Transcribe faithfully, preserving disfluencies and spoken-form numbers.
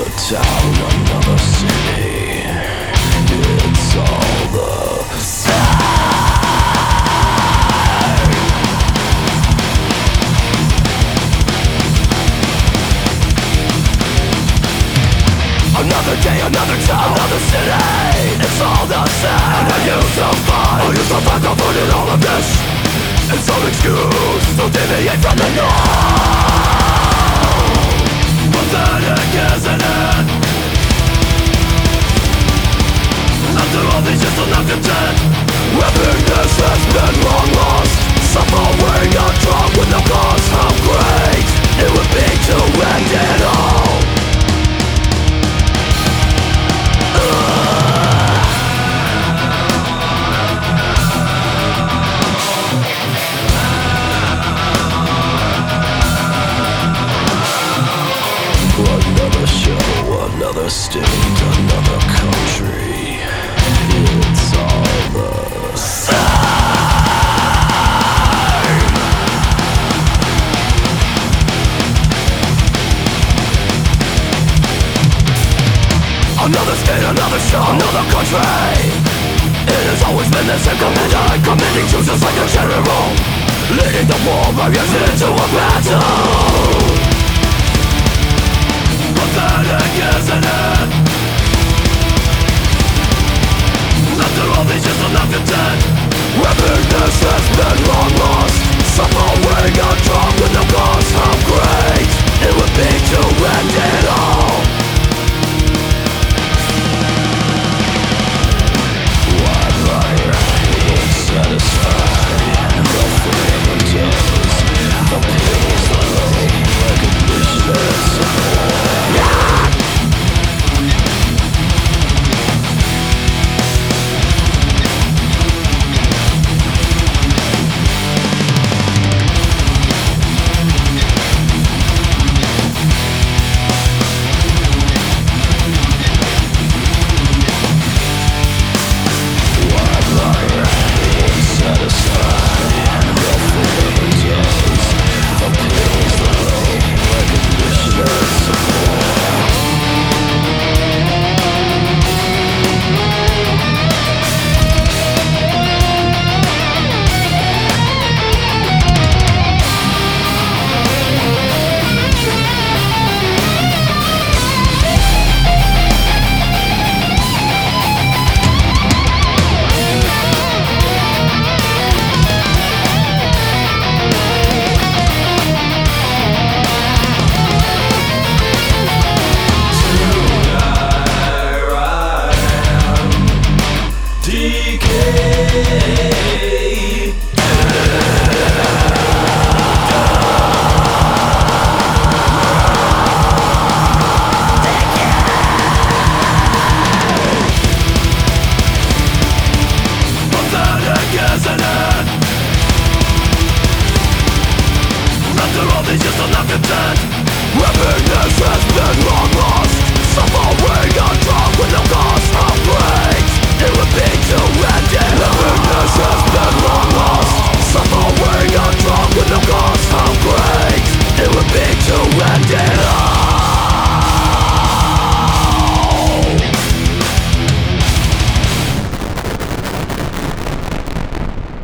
town, another city. It's all the same. Another day, another town, another city. It's all the same. And I used to fight, I used to fight to put in all of this. It's some excuse to deviate from the norm. Pathetic, isn't it? After all these years I'm not content. Happiness has been long lost. Suffering not drunk with no cause. How great it would be to end it all. Another show, another state, another country. It's all the same. Another state, another show, another country. It has always been the same commander, committing chooses like a general, leading the war warriors into a battle. Pathetic.